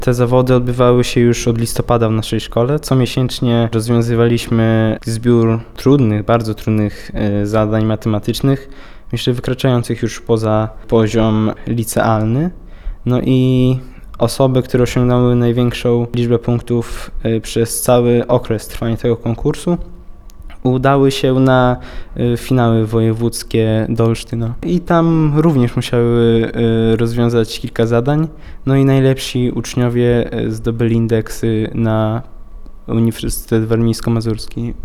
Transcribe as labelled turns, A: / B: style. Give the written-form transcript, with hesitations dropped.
A: Te zawody odbywały się już od listopada w naszej szkole. Comiesięcznie rozwiązywaliśmy zbiór trudnych, bardzo trudnych zadań matematycznych, myślę wykraczających już poza poziom licealny. No i osoby, które osiągnęły największą liczbę punktów przez cały okres trwania tego konkursu, udały się na finały wojewódzkie do Olsztyna. I tam również musiały rozwiązać kilka zadań. No i najlepsi uczniowie zdobyli indeksy na Uniwersytet Warmińsko-Mazurski.